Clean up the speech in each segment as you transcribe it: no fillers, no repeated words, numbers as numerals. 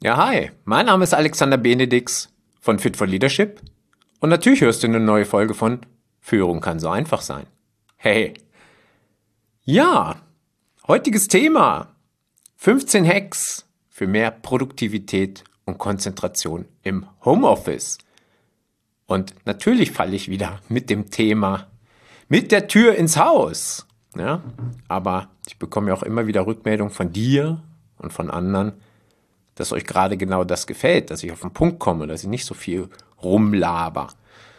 Ja, hi, mein Name ist Alexander Benedix von Fit for Leadership und natürlich hörst du eine neue Folge von Führung kann so einfach sein. Hey, ja, heutiges Thema: 15 Hacks für mehr Produktivität und Konzentration im Homeoffice. Und natürlich falle ich wieder mit dem Thema mit der Tür ins Haus. Ja, aber ich bekomme ja auch immer wieder Rückmeldung von dir und von anderen, dass euch gerade genau das gefällt, dass ich auf den Punkt komme, dass ich nicht so viel rumlaber.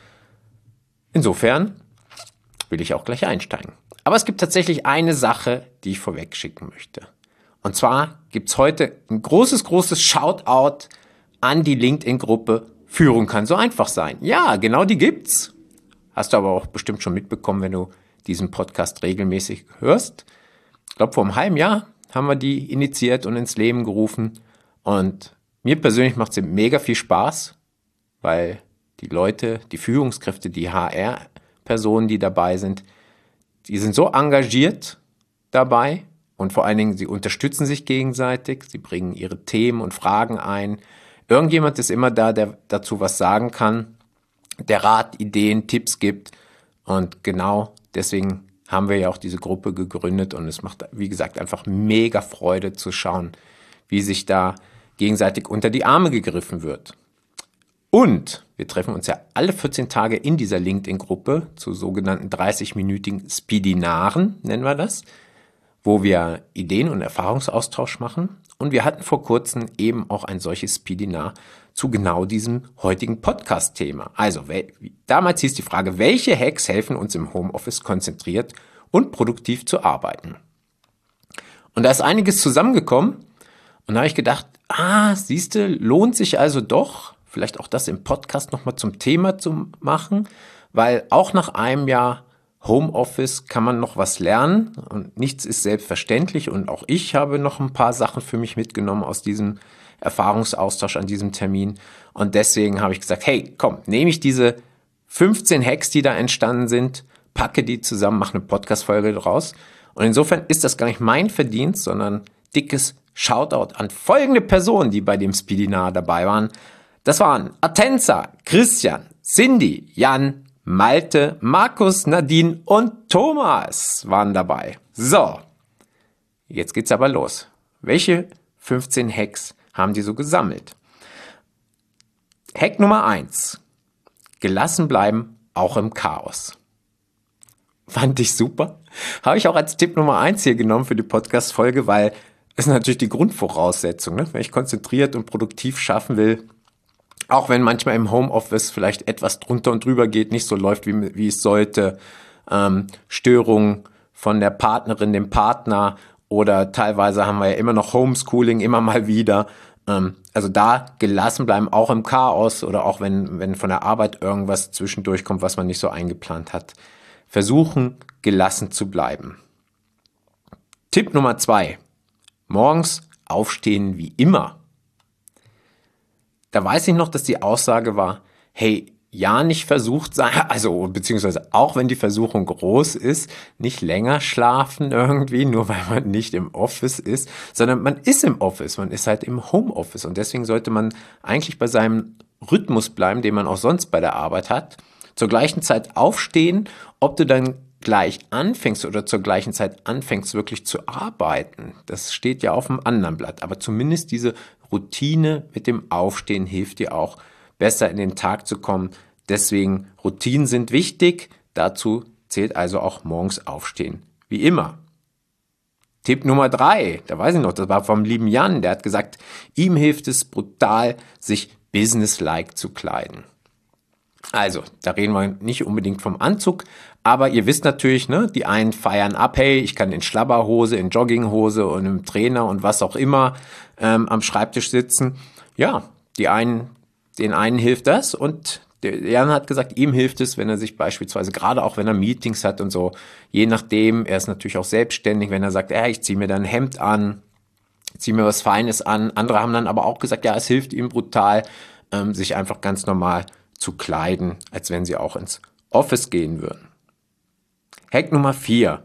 Insofern will ich auch gleich einsteigen. Aber es gibt tatsächlich eine Sache, die ich vorweg schicken möchte. Und zwar gibt es heute ein großes Shoutout an die LinkedIn-Gruppe Führung kann so einfach sein. Ja, genau die gibt's. Hast du aber auch bestimmt schon mitbekommen, wenn du diesen Podcast regelmäßig hörst. Ich glaube, vor einem halben Jahr haben wir die initiiert und ins Leben gerufen. Und mir persönlich macht es mega viel Spaß, weil die Leute, die Führungskräfte, die HR-Personen, die dabei sind, die sind so engagiert dabei und vor allen Dingen, sie unterstützen sich gegenseitig, sie bringen ihre Themen und Fragen ein. Irgendjemand ist immer da, der dazu was sagen kann, der Rat, Ideen, Tipps gibt. Und genau deswegen haben wir ja auch diese Gruppe gegründet und es macht, wie gesagt, einfach mega Freude zu schauen, wie sich da gegenseitig unter die Arme gegriffen wird. Und wir treffen uns ja alle 14 Tage in dieser LinkedIn-Gruppe zu sogenannten 30-minütigen Speedinaren, nennen wir das, wo wir Ideen- und Erfahrungsaustausch machen. Und wir hatten vor kurzem eben auch ein solches Speedinar zu genau diesem heutigen Podcast-Thema. Also, damals hieß die Frage, welche Hacks helfen uns im Homeoffice konzentriert und produktiv zu arbeiten? Und da ist einiges zusammengekommen. Und da habe ich gedacht, siehste, lohnt sich also doch, vielleicht auch das im Podcast nochmal zum Thema zu machen, weil auch nach einem Jahr Homeoffice kann man noch was lernen und nichts ist selbstverständlich und auch ich habe noch ein paar Sachen für mich mitgenommen aus diesem Erfahrungsaustausch an diesem Termin und deswegen habe ich gesagt, hey, komm, nehme ich diese 15 Hacks, die da entstanden sind, packe die zusammen, mache eine Podcast-Folge draus und insofern ist das gar nicht mein Verdienst, sondern dickes Shoutout an folgende Personen, die bei dem Speedinar dabei waren. Das waren Atenza, Christian, Cindy, Jan, Malte, Markus, Nadine und Thomas waren dabei. So, jetzt geht's aber los. Welche 15 Hacks haben die so gesammelt? Hack Nummer 1. Gelassen bleiben, auch im Chaos. Fand ich super. Habe ich auch als Tipp Nummer 1 hier genommen für die Podcast-Folge, weil es natürlich die Grundvoraussetzung, ne? Wenn ich konzentriert und produktiv schaffen will, auch wenn manchmal im Homeoffice vielleicht etwas drunter und drüber geht, nicht so läuft, wie es sollte, Störungen von der Partnerin, dem Partner oder teilweise haben wir ja immer noch Homeschooling, immer mal wieder. Also da gelassen bleiben, auch im Chaos oder auch wenn von der Arbeit irgendwas zwischendurch kommt, was man nicht so eingeplant hat. Versuchen, gelassen zu bleiben. Tipp Nummer 2. Morgens aufstehen wie immer. Da weiß ich noch, dass die Aussage war, hey, ja, nicht versucht sein, also beziehungsweise auch wenn die Versuchung groß ist, nicht länger schlafen irgendwie, nur weil man nicht im Office ist, sondern man ist im Office, man ist halt im Homeoffice und deswegen sollte man eigentlich bei seinem Rhythmus bleiben, den man auch sonst bei der Arbeit hat, zur gleichen Zeit aufstehen, ob du dann gleich anfängst oder zur gleichen Zeit anfängst wirklich zu arbeiten, das steht ja auf dem anderen Blatt, aber zumindest diese Routine mit dem Aufstehen hilft dir auch, besser in den Tag zu kommen. Deswegen, Routinen sind wichtig. Dazu zählt also auch morgens aufstehen. Wie immer. Tipp Nummer 3, da weiß ich noch, das war vom lieben Jan, der hat gesagt, ihm hilft es brutal, sich businesslike zu kleiden. Also, da reden wir nicht unbedingt vom Anzug, aber ihr wisst natürlich, ne, die einen feiern ab, hey, ich kann in Schlabberhose, in Jogginghose und im Trainer und was auch immer am Schreibtisch sitzen. Ja, den einen hilft das und der Jan hat gesagt, ihm hilft es, wenn er sich beispielsweise, gerade auch wenn er Meetings hat und so, je nachdem, er ist natürlich auch selbstständig, wenn er sagt, ich ziehe mir dann ein Hemd an, ziehe mir was Feines an. Andere haben dann aber auch gesagt, ja, es hilft ihm brutal, sich einfach ganz normal zu kleiden, als wenn sie auch ins Office gehen würden. Hack Nummer 4.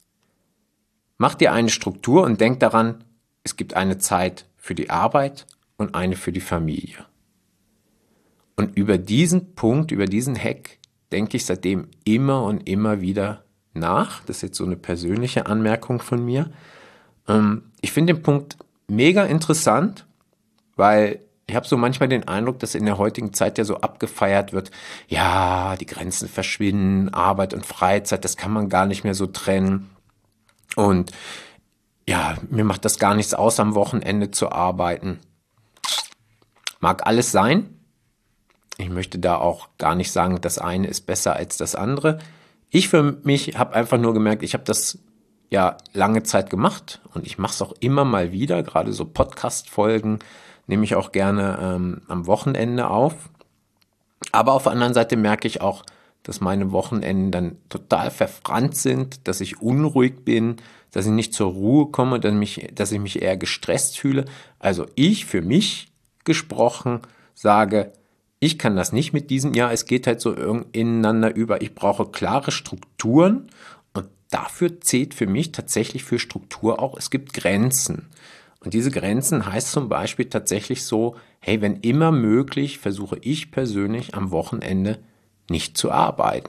Mach dir eine Struktur und denk daran, es gibt eine Zeit für die Arbeit und eine für die Familie. Und über diesen Punkt, über diesen Hack denke ich seitdem immer und immer wieder nach. Das ist jetzt so eine persönliche Anmerkung von mir. Ich finde den Punkt mega interessant, weil ich habe so manchmal den Eindruck, dass in der heutigen Zeit ja so abgefeiert wird, ja, die Grenzen verschwinden, Arbeit und Freizeit, das kann man gar nicht mehr so trennen. Und ja, mir macht das gar nichts aus, am Wochenende zu arbeiten. Mag alles sein. Ich möchte da auch gar nicht sagen, das eine ist besser als das andere. Ich für mich habe einfach nur gemerkt, ich habe das ja lange Zeit gemacht und ich mache es auch immer mal wieder, gerade so Podcast-Folgen nehme ich auch gerne am Wochenende auf. Aber auf der anderen Seite merke ich auch, dass meine Wochenenden dann total verfranst sind, dass ich unruhig bin, dass ich nicht zur Ruhe komme, dass ich mich eher gestresst fühle. Also ich für mich gesprochen sage, ich kann das nicht mit diesem Jahr, es geht halt so ineinander über. Ich brauche klare Strukturen und dafür zählt für mich tatsächlich für Struktur auch, es gibt Grenzen. Und diese Grenzen heißt zum Beispiel tatsächlich so, hey, wenn immer möglich, versuche ich persönlich am Wochenende nicht zu arbeiten.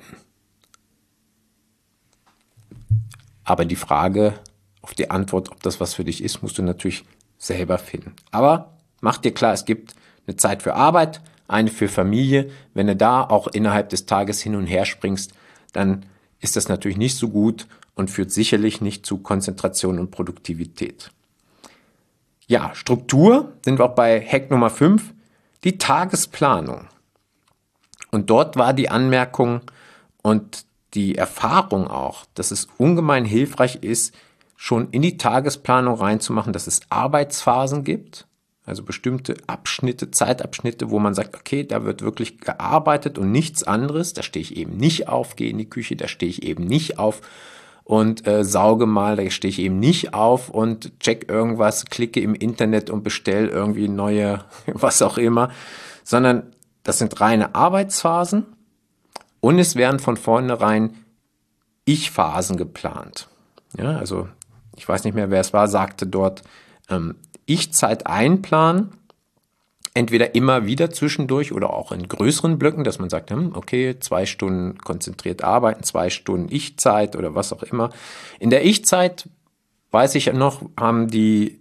Aber die Frage auf die Antwort, ob das was für dich ist, musst du natürlich selber finden. Aber mach dir klar, es gibt eine Zeit für Arbeit, eine für Familie. Wenn du da auch innerhalb des Tages hin und her springst, dann ist das natürlich nicht so gut und führt sicherlich nicht zu Konzentration und Produktivität. Ja, Struktur sind wir auch bei Hack Nummer 5, die Tagesplanung. Und dort war die Anmerkung und die Erfahrung auch, dass es ungemein hilfreich ist, schon in die Tagesplanung reinzumachen, dass es Arbeitsphasen gibt, also bestimmte Abschnitte, Zeitabschnitte, wo man sagt, okay, da wird wirklich gearbeitet und nichts anderes. Da stehe ich eben nicht auf, gehe in die Küche, da stehe ich eben nicht auf und sauge mal, da stehe ich eben nicht auf und check irgendwas, klicke im Internet und bestelle irgendwie neue, was auch immer, sondern das sind reine Arbeitsphasen und es werden von vornherein Ich-Phasen geplant. Ja, also ich weiß nicht mehr, wer es war, sagte dort, Ich-Zeit einplanen, entweder immer wieder zwischendurch oder auch in größeren Blöcken, dass man sagt, okay, 2 Stunden konzentriert arbeiten, 2 Stunden Ich-Zeit oder was auch immer. In der Ich-Zeit, weiß ich noch, haben die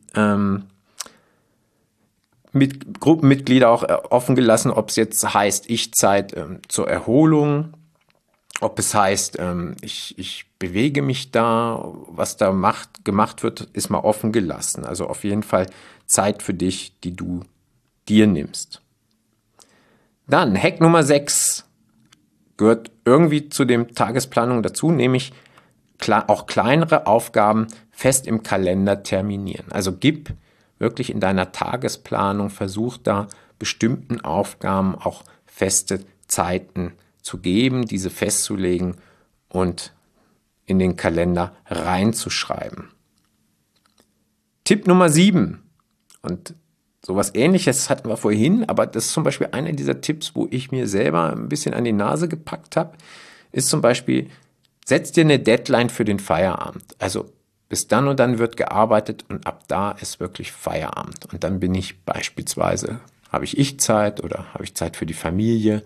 Gruppenmitglieder auch offen gelassen, ob es jetzt heißt Ich-Zeit zur Erholung, ob es heißt, ich bewege mich da, was da gemacht wird, ist mal offen gelassen. Also auf jeden Fall Zeit für dich, die du dir nimmst. Dann Hack Nummer 6 gehört irgendwie zu dem Tagesplanung dazu, nämlich auch kleinere Aufgaben fest im Kalender terminieren. Also gib wirklich in deiner Tagesplanung, versuch da bestimmten Aufgaben auch feste Zeiten zu geben, diese festzulegen und in den Kalender reinzuschreiben. Tipp Nummer 7 und sowas Ähnliches hatten wir vorhin, aber das ist zum Beispiel einer dieser Tipps, wo ich mir selber ein bisschen an die Nase gepackt habe, ist zum Beispiel, setz dir eine Deadline für den Feierabend. Also bis dann und dann wird gearbeitet und ab da ist wirklich Feierabend. Und dann bin ich beispielsweise, habe ich Zeit oder habe ich Zeit für die Familie.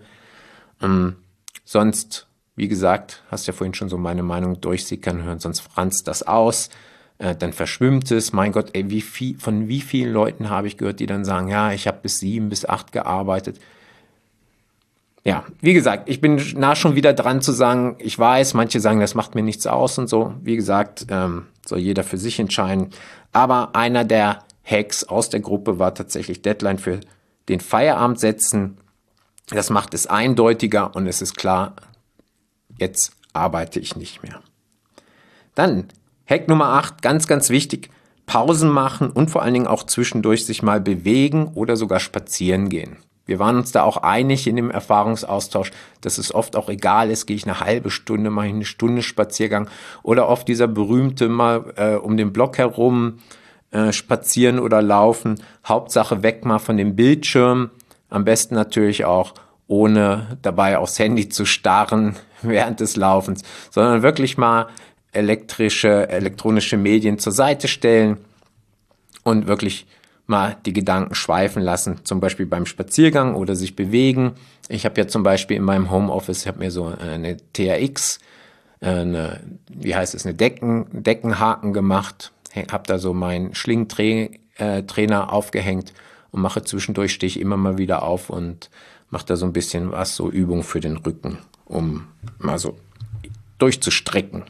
Sonst, wie gesagt, hast ja vorhin schon so meine Meinung durchsickern hören, sonst franzt das aus. Dann verschwimmt es. Mein Gott, ey, von wie vielen Leuten habe ich gehört, die dann sagen, ja, ich habe bis 7, bis 8 gearbeitet. Ja, wie gesagt, ich bin schon wieder dran zu sagen, ich weiß, manche sagen, das macht mir nichts aus und so. Wie gesagt, soll jeder für sich entscheiden. Aber einer der Hacks aus der Gruppe war tatsächlich Deadline für den Feierabend setzen. Das macht es eindeutiger und es ist klar, jetzt arbeite ich nicht mehr. Dann Hack Nummer 8, ganz, ganz wichtig, Pausen machen und vor allen Dingen auch zwischendurch sich mal bewegen oder sogar spazieren gehen. Wir waren uns da auch einig in dem Erfahrungsaustausch, dass es oft auch egal ist, gehe ich eine halbe Stunde, mache ich eine Stunde Spaziergang oder oft dieser berühmte mal um den Block herum spazieren oder laufen. Hauptsache weg mal von dem Bildschirm, am besten natürlich auch ohne dabei aufs Handy zu starren während des Laufens, sondern wirklich mal elektronische Medien zur Seite stellen und wirklich mal die Gedanken schweifen lassen, zum Beispiel beim Spaziergang oder sich bewegen. Ich habe ja zum Beispiel in meinem Homeoffice, ich habe mir so eine TRX, eine Deckenhaken gemacht, habe da so meinen Schlingentrainer aufgehängt und mache zwischendurch, stehe ich immer mal wieder auf und mache da so ein bisschen was, so Übung für den Rücken, um mal so durchzustrecken.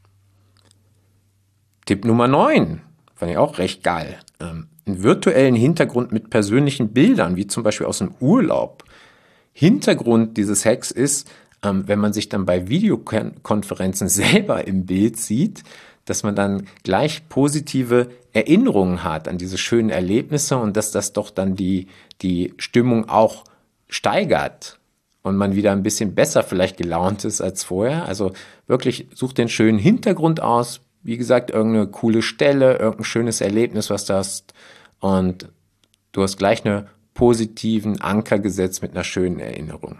Tipp Nummer 9, fand ich auch recht geil. Einen virtuellen Hintergrund mit persönlichen Bildern, wie zum Beispiel aus dem Urlaub. Hintergrund dieses Hacks ist, wenn man sich dann bei Videokonferenzen selber im Bild sieht, dass man dann gleich positive Erinnerungen hat an diese schönen Erlebnisse und dass das doch dann die Stimmung auch steigert und man wieder ein bisschen besser vielleicht gelaunt ist als vorher. Also wirklich such den schönen Hintergrund aus. Wie gesagt, irgendeine coole Stelle, irgendein schönes Erlebnis, was du hast. Und du hast gleich einen positiven Anker gesetzt mit einer schönen Erinnerung.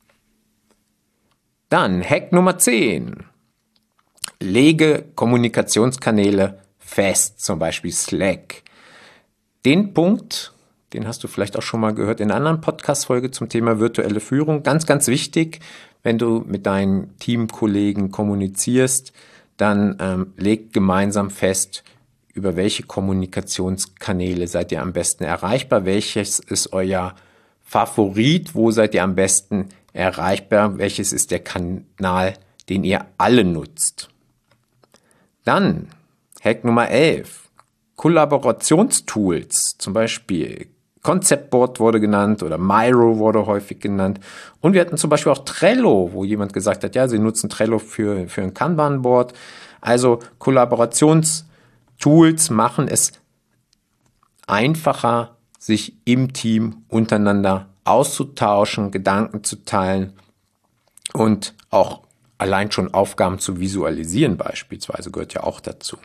Dann Hack Nummer 10. Lege Kommunikationskanäle fest, zum Beispiel Slack. Den Punkt, den hast du vielleicht auch schon mal gehört in einer anderen Podcast-Folge zum Thema virtuelle Führung. Ganz, ganz wichtig, wenn du mit deinen Teamkollegen kommunizierst, dann legt gemeinsam fest, über welche Kommunikationskanäle seid ihr am besten erreichbar, welches ist euer Favorit, wo seid ihr am besten erreichbar, welches ist der Kanal, den ihr alle nutzt. Dann Hack Nummer 11, Kollaborationstools, zum Beispiel Conceptboard wurde genannt oder Miro wurde häufig genannt. Und wir hatten zum Beispiel auch Trello, wo jemand gesagt hat, ja, sie nutzen Trello für ein Kanban-Board. Also Kollaborationstools machen es einfacher, sich im Team untereinander auszutauschen, Gedanken zu teilen und auch allein schon Aufgaben zu visualisieren beispielsweise gehört ja auch dazu.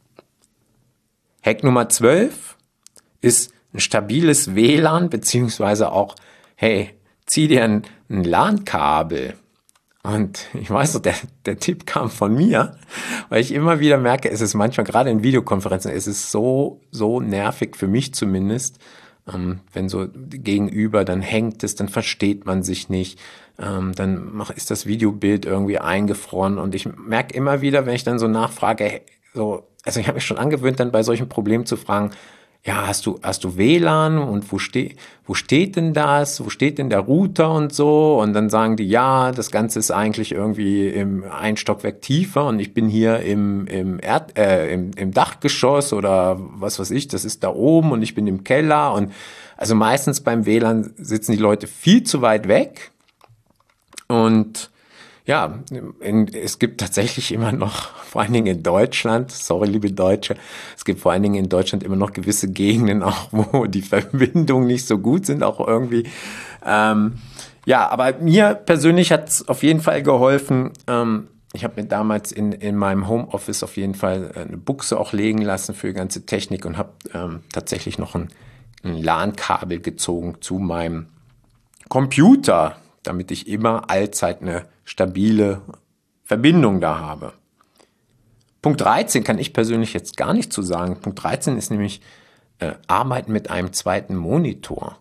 Hack Nummer 12 ist ein stabiles WLAN, beziehungsweise auch, hey, zieh dir ein LAN-Kabel. Und ich weiß noch, der Tipp kam von mir, weil ich immer wieder merke, es ist manchmal, gerade in Videokonferenzen, es ist so nervig, für mich zumindest, wenn so gegenüber, dann hängt es, dann versteht man sich nicht, dann ist das Videobild irgendwie eingefroren und ich merke immer wieder, wenn ich dann so nachfrage, also ich habe mich schon angewöhnt, dann bei solchen Problemen zu fragen, ja, hast du WLAN und wo steht denn das? Wo steht denn der Router und so? Und dann sagen die, ja, das Ganze ist eigentlich irgendwie ein Stockwerk tiefer und ich bin hier im Dachgeschoss oder was weiß ich, das ist da oben und ich bin im Keller und also meistens beim WLAN sitzen die Leute viel zu weit weg und ja, es gibt tatsächlich immer noch, vor allen Dingen in Deutschland, sorry liebe Deutsche, es gibt vor allen Dingen in Deutschland immer noch gewisse Gegenden, auch wo die Verbindungen nicht so gut sind, auch irgendwie. Ja, aber mir persönlich hat es auf jeden Fall geholfen. Ich habe mir damals in meinem Homeoffice auf jeden Fall eine Buchse auch legen lassen für die ganze Technik und habe tatsächlich noch ein LAN-Kabel gezogen zu meinem Computer, damit ich immer allzeit eine stabile Verbindung da habe. Punkt 13 kann ich persönlich jetzt gar nicht zu sagen. Punkt 13 ist nämlich Arbeiten mit einem zweiten Monitor.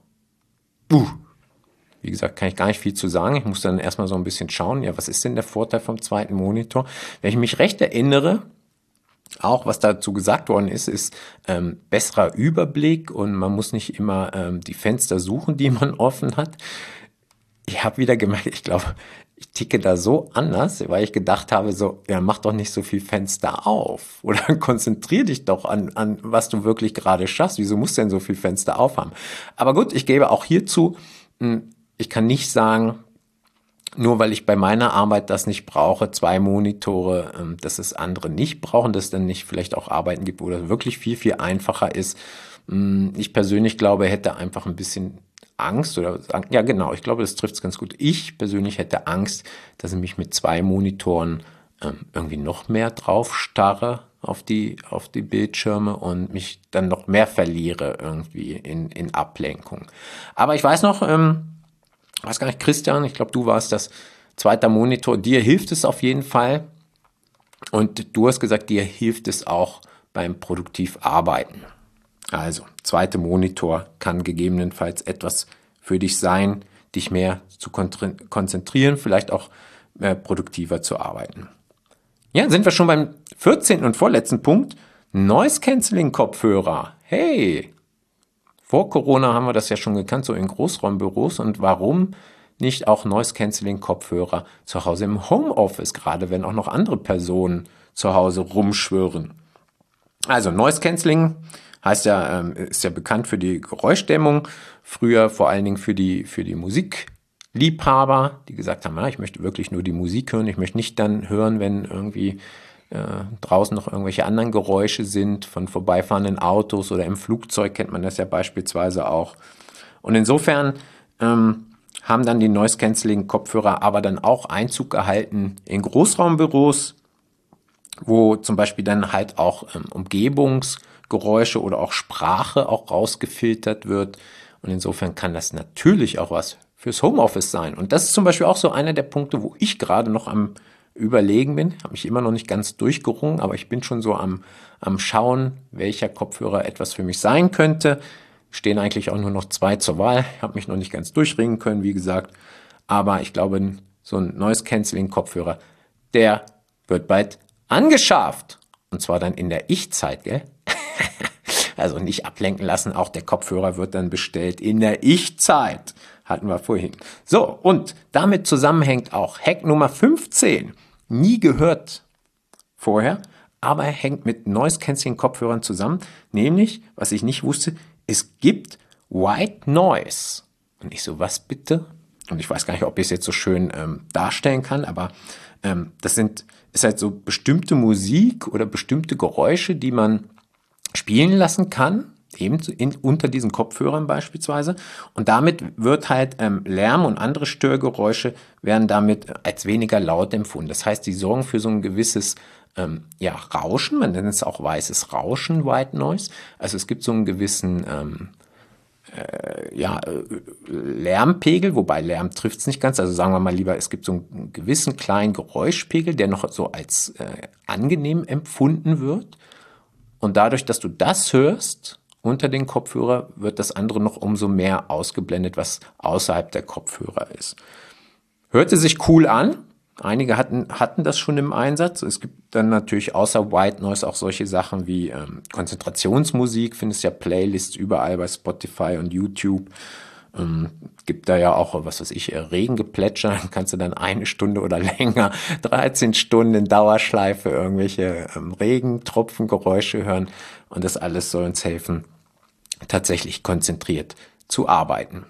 Wie gesagt, kann ich gar nicht viel zu sagen. Ich muss dann erstmal so ein bisschen schauen, ja, was ist denn der Vorteil vom zweiten Monitor? Wenn ich mich recht erinnere, auch was dazu gesagt worden ist besserer Überblick und man muss nicht immer die Fenster suchen, die man offen hat. Ich habe wieder gemerkt, ich glaube, ich ticke da so anders, weil ich gedacht habe, so, ja, mach doch nicht so viel Fenster auf oder konzentrier dich doch an was du wirklich gerade schaffst. Wieso musst du denn so viel Fenster aufhaben? Aber gut, ich gebe auch hierzu, ich kann nicht sagen, nur weil ich bei meiner Arbeit das nicht brauche, 2 Monitore, dass es andere nicht brauchen, dass es dann nicht vielleicht auch Arbeiten gibt, wo das wirklich viel, viel einfacher ist. Ich persönlich glaube, hätte einfach ein bisschen Angst oder ja genau, ich glaube, das trifft es ganz gut. Ich persönlich hätte Angst, dass ich mich mit 2 Monitoren irgendwie noch mehr drauf starre auf die Bildschirme und mich dann noch mehr verliere irgendwie in Ablenkung. Aber ich weiß noch, weiß gar nicht, Christian, ich glaube, du warst das, zweiter Monitor, dir hilft es auf jeden Fall und du hast gesagt, dir hilft es auch beim produktiv Arbeiten. Also, zweiter Monitor kann gegebenenfalls etwas für dich sein, dich mehr zu konzentrieren, vielleicht auch produktiver zu arbeiten. Ja, sind wir schon beim 14. und vorletzten Punkt. Noise-Canceling-Kopfhörer. Hey, vor Corona haben wir das ja schon gekannt, so in Großraumbüros. Und warum nicht auch Noise-Canceling-Kopfhörer zu Hause im Homeoffice, gerade wenn auch noch andere Personen zu Hause rumschwirren? Also Noise-Canceling heißt ja, ist ja bekannt für die Geräuschdämmung, früher vor allen Dingen für die Musikliebhaber, die gesagt haben, ich möchte wirklich nur die Musik hören, ich möchte nicht dann hören, wenn irgendwie draußen noch irgendwelche anderen Geräusche sind, von vorbeifahrenden Autos oder im Flugzeug kennt man das ja beispielsweise auch. Und insofern haben dann die Noise-Canceling-Kopfhörer aber dann auch Einzug gehalten in Großraumbüros, wo zum Beispiel dann halt auch Umgebungsgeräusche oder auch Sprache auch rausgefiltert wird. Und insofern kann das natürlich auch was fürs Homeoffice sein. Und das ist zum Beispiel auch so einer der Punkte, wo ich gerade noch am Überlegen bin. Habe mich immer noch nicht ganz durchgerungen, aber ich bin schon so am Schauen, welcher Kopfhörer etwas für mich sein könnte. Stehen eigentlich auch nur noch 2 zur Wahl. Ich habe mich noch nicht ganz durchringen können, wie gesagt. Aber ich glaube, so ein Noise-Canceling-Kopfhörer, der wird bald angeschafft. Und zwar dann in der Ich-Zeit, gell? Also nicht ablenken lassen, auch der Kopfhörer wird dann bestellt in der Ich-Zeit. Hatten wir vorhin. So, und damit zusammenhängt auch Hack Nummer 15. Nie gehört vorher, aber hängt mit Noise-Canceling-Kopfhörern zusammen. Nämlich, was ich nicht wusste, es gibt White Noise. Und ich so, was bitte? Und ich weiß gar nicht, ob ich es jetzt so schön darstellen kann, aber das ist halt so bestimmte Musik oder bestimmte Geräusche, die man spielen lassen kann, eben unter diesen Kopfhörern beispielsweise. Und damit wird halt Lärm und andere Störgeräusche werden damit als weniger laut empfunden. Das heißt, die sorgen für so ein gewisses Rauschen, man nennt es auch weißes Rauschen, White Noise. Also es gibt so einen gewissen Lärmpegel, wobei Lärm trifft es nicht ganz. Also sagen wir mal lieber, es gibt so einen gewissen kleinen Geräuschpegel, der noch so als angenehm empfunden wird. Und dadurch, dass du das hörst unter den Kopfhörer, wird das andere noch umso mehr ausgeblendet, was außerhalb der Kopfhörer ist. Hörte sich cool an. Einige hatten das schon im Einsatz. Es gibt dann natürlich außer White Noise auch solche Sachen wie Konzentrationsmusik. Findest ja Playlists überall bei Spotify und YouTube. Gibt da ja auch, was weiß ich, Regengeplätscher. Kannst du dann 1 Stunde oder länger, 13 Stunden in Dauerschleife irgendwelche Regentropfengeräusche hören. Und das alles soll uns helfen, tatsächlich konzentriert zu arbeiten.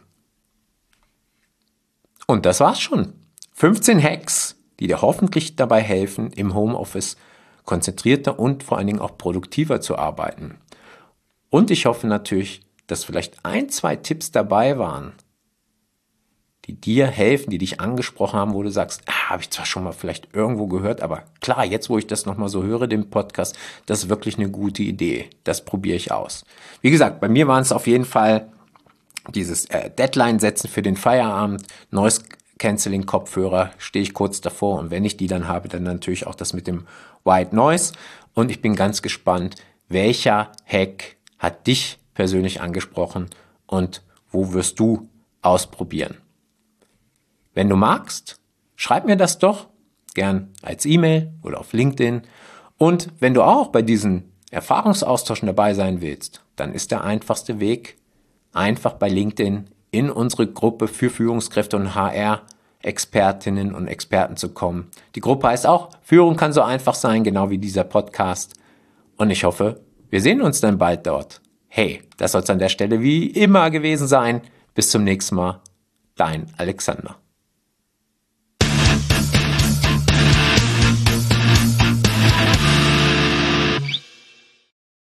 Und das war's schon. 15 Hacks, die dir hoffentlich dabei helfen, im Homeoffice konzentrierter und vor allen Dingen auch produktiver zu arbeiten. Und ich hoffe natürlich, dass vielleicht 1, 2 Tipps dabei waren, die dir helfen, die dich angesprochen haben, wo du sagst, habe ich zwar schon mal vielleicht irgendwo gehört, aber klar, jetzt wo ich das nochmal so höre, den Podcast, das ist wirklich eine gute Idee. Das probiere ich aus. Wie gesagt, bei mir waren es auf jeden Fall dieses Deadline-Setzen für den Feierabend, Noise-Canceling-Kopfhörer, stehe ich kurz davor und wenn ich die dann habe, dann natürlich auch das mit dem White Noise und ich bin ganz gespannt, welcher Hack hat dich persönlich angesprochen und wo wirst du ausprobieren. Wenn du magst, schreib mir das doch gern als E-Mail oder auf LinkedIn und wenn du auch bei diesen Erfahrungsaustauschen dabei sein willst, dann ist der einfachste Weg, einfach bei LinkedIn in unsere Gruppe für Führungskräfte und HR-Expertinnen und Experten zu kommen. Die Gruppe heißt auch Führung kann so einfach sein, genau wie dieser Podcast. Und ich hoffe, wir sehen uns dann bald dort. Hey, das soll es an der Stelle wie immer gewesen sein. Bis zum nächsten Mal. Dein Alexander.